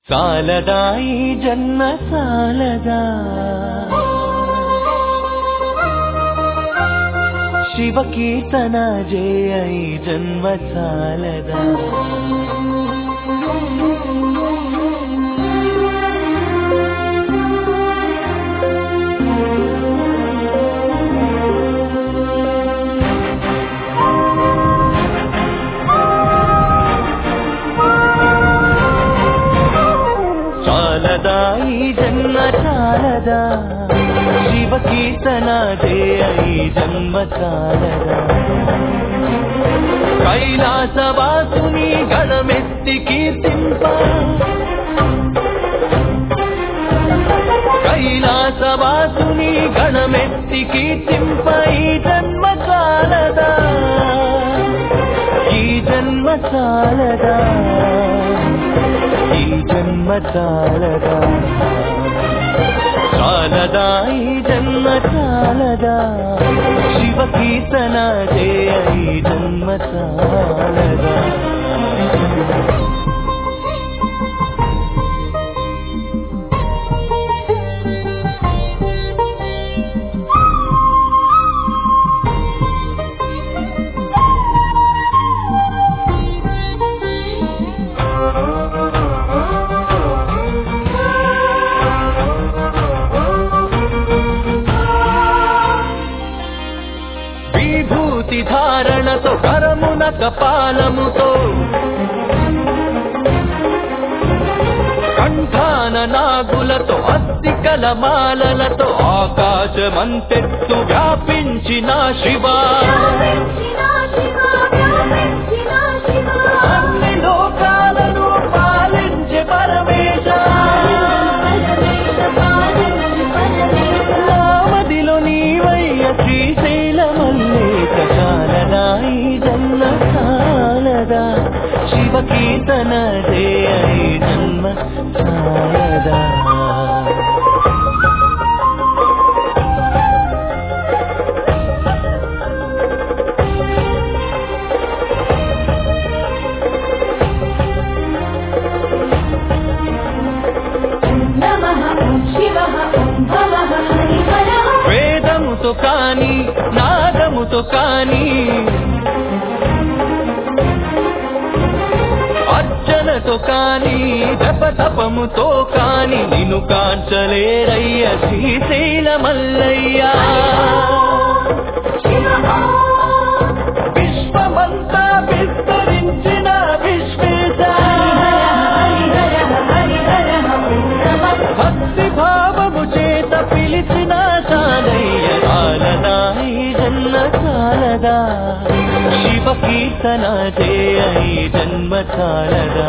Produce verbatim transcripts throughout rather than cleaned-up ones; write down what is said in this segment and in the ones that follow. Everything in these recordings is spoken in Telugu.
చాలదా ఈ జన్మ చాలదా శివ కీర్తన జయ ఈ జన్మ చాలదా చాలదా ఈ జన్మ చాలదా శివ కీర్తన జయ ఈ జన్మ చాలదా కైలాసవాసుని గణమెత్తి కీర్తింప కైలాసవాసుని గణమెత్తి కీర్తింప ఈ జన్మ చాలదా ఈ జన్మ చాలదా ఈ జన్మ చాలదా చాలదా ఈ జన్మ చాలదా శివ కీర్తన జయ ఈ జన్మ చాలదా విభూతి ధారణతో కరమున కపాలముతో కంఠాన నాగులతో అస్థికల మాలలతో ఆకాశమంతెత్తు వ్యాపించిన శివా అన్ని లోకాలను పాలించే పరమేశ నామదిలో నీవయ్య శ్రీశైలమల్లేక చాలదా ఈ జన్మ చాలదా శివ కీర్తన జయ ఈ జన్మ చాలదా వేదముతో కాని నాదముతో కాని అర్చనతో కాని జపతపముతో కాని నిన్ను కాంచలేరయ్య శ్రీశైలమల్లయ్యా విశ్వమంతా విస్తరించిన విశ్వేశ భక్తి భావము చేత పిలిచిన చాలయ్య చాలదా ఈ జన్మ చాలదా శివ కీర్తన జయ ఈ జన్మ చాలదా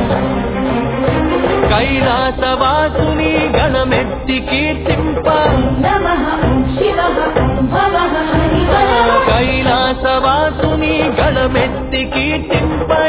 కైలాసవాసుని గణమెత్తి కీర్తింప కైలాసవాసుని గణమెత్తి కీర్తింప